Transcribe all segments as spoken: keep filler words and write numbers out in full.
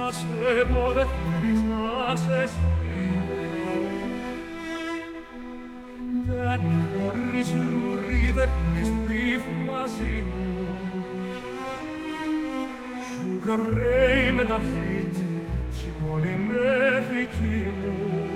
θυμάσαι, μωρέ, θυμάσαι εσύ. Δεν χωρίς λουρί, δεν έχεις πήφει μαζί μου. Sugar Ray με τα feet, σηκώνει μέχρι εκεί μου.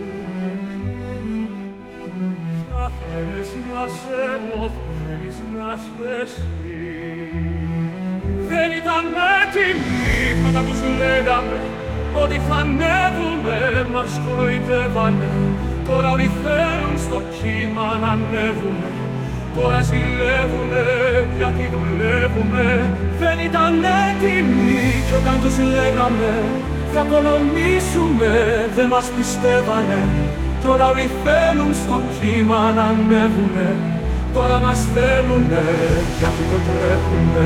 Θα θέλεις να σε πω, θέλεις να σπέσει. Δεν ήταν έτοιμοι πάντα τους λέγαμε ότι θα ανέβουμε, μας κοροϊδεύανε. Τώρα όλοι θέλουν στο κύμα να ανέβουμε, τώρα ζηλεύουνε γιατί δουλεύουμε. Δεν ήταν έτοιμοι κι όταν τους λέγαμε θα οικονομήσουμε, δεν μας πιστεύανε. Τώρα όλοι θέλουν στο κύμα να ανέβουνε, τώρα μας θέλουνε γιατί το τρέχουνε.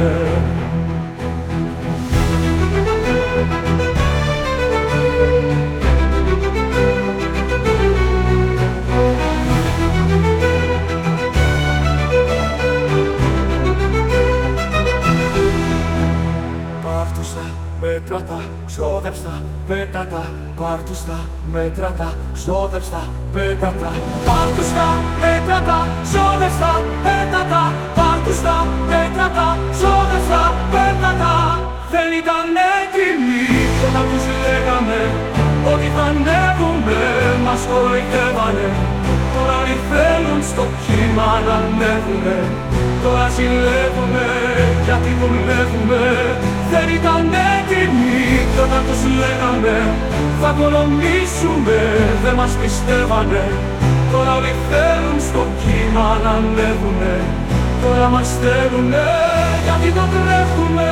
Μέτρα τα, ξόδεψα, πέτα τα, πάρ' τους τα, μέτρα τα, ξόδεψα, πέτα τα. Πάρ' τους τα, μέτρα τα, ξόδεψα, πέτα τα, πάρ' τους τα, μέτρα τα, ξόδεψα, πέτα τα. Δεν ήταν έτοιμοι κι όταν τους λέγαμε ότι θα ανέβουμε, μας κοροϊδεύανε. Τώρα όλοι θέλουν στο κύμα να ανέβουνε, τώρα ζηλεύουνε γιατί δουλεύουμε. Δεν ήταν έτοιμοι κι όταν τους λέγαμε θα οικονομήσουμε, δεν μας πιστεύανε. Τώρα όλοι θέλουν στο κύμα να ανέβουνε, τώρα μας θέλουνε γιατί το τρέχουμε.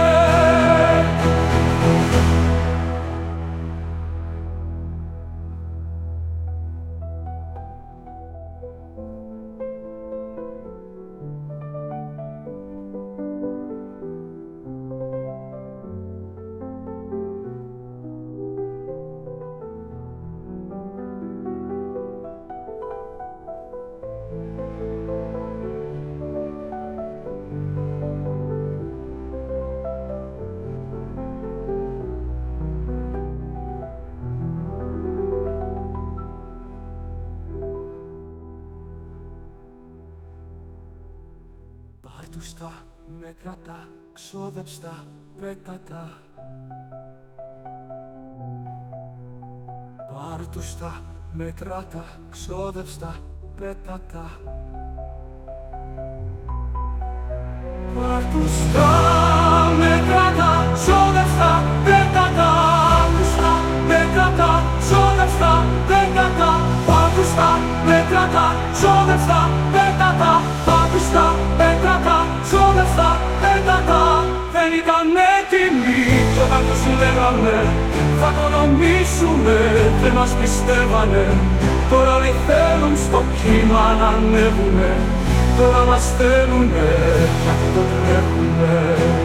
Πάρ' τους τα, μέτρα τα, ξόδεψ' τα, πέτα τα. Πάρ' τους τα, μέτρα τα, ξόδεψ' τα, πέτα τα. Πάρ' τους τα, μέτρα τα, ξόδεψ' τα, πέτα τα. Πάρ' τους τα, μέτρα τα, ξόδεψ' τα, πέτα τα. Πάρ' τους τα, μέτρα τα, ξόδεψ' τα, πέτα τα. Πάρ' τους τα, μέτρα τα, ξόδεψ' τα, πέτα τα. Δεν ήταν έτοιμοι κι όταν τους λέγαμε θα οικονομήσουμε, δεν μας πιστεύανε. Τώρα όλοι θέλουν στο κύμα να ανέβουνε, τώρα μας θέλουνε γιατί το τρέχουνε.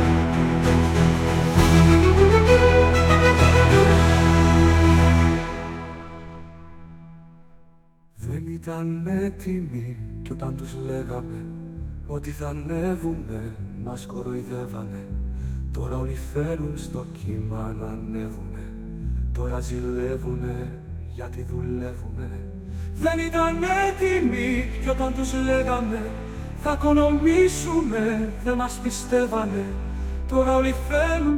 Δεν ήταν έτοιμοι κι όταν τους λέγαμε ότι θα ανέβουνε, μας κοροϊδεύανε. Τώρα όλοι θέλουν στο κύμα να ανέβουνε, τώρα ζηλεύουνε γιατί δουλεύουνε. Δεν ήταν έτοιμοι κι όταν τους λέγαμε θα οικονομήσουμε, δεν μας πιστεύανε. Τώρα όλοι θέλουν